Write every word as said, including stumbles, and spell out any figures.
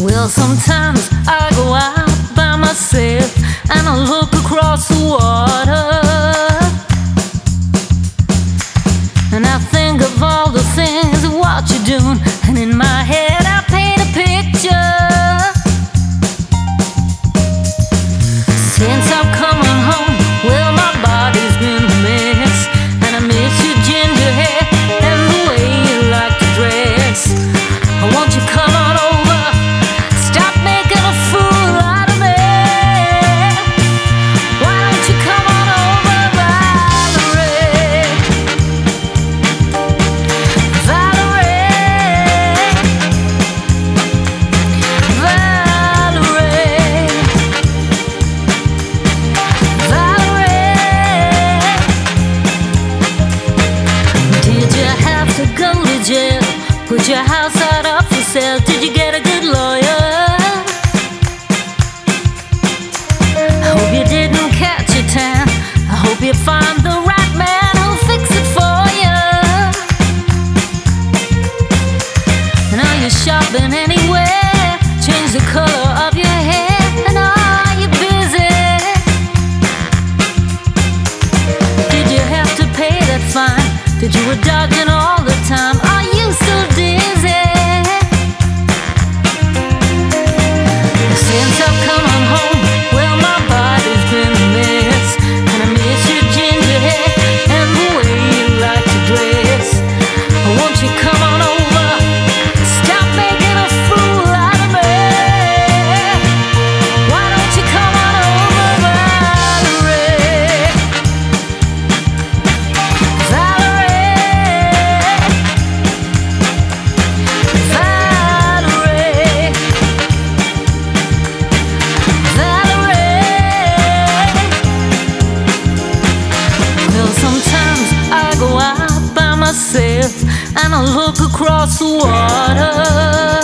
Well, sometimes I go out by myself and I look across the water, and I think of all the things and what you're doing, and in my head I paint a picture. Since I've come on home, well, my body's been a mess, and I miss your ginger hair and the way you like to dress. Won't you come on over? Stop making a fool out of me. Why don't you come on over, Valerie? Valerie, Valerie, Valerie. Did you have to go to jail? Put your house out up for sale? Did you get a good lawyer? I hope you didn't catch a tan. I hope you find the right man who'll fix it for you. And are you shopping anywhere? Change the color of your hair, and are you busy? Did you have to pay that fine that you were dodging all the time? Are you still dizzy? Since I've come on home, well, my body's been a mess, and I miss your ginger hair and the way you like to dress. Won't you come on over? Stop making a fool out of me. Why don't you come on over, Valerie? Valerie, Valerie, Valerie. Well, sometimes I go out by myself and I look across the water,